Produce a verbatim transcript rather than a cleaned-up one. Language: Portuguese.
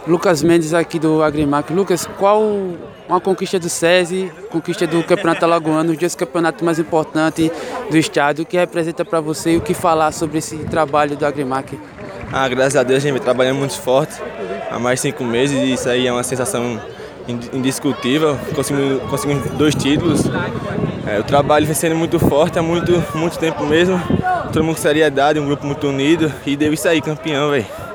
Lucas Mendes aqui do Agrimac. Lucas, qual uma conquista do SESI, conquista do Campeonato Alagoano, os dois campeonatos mais importantes do estado, o que representa para você e o que falar sobre esse trabalho do Agrimac? Ah, graças a Deus a gente vem trabalhando muito forte há mais de cinco meses e isso aí é uma sensação indiscutível. Conseguimos, conseguimos dois títulos. É, o trabalho vem sendo muito forte há muito, muito tempo mesmo. Todo mundo com seriedade, um grupo muito unido e deu isso aí, campeão, velho.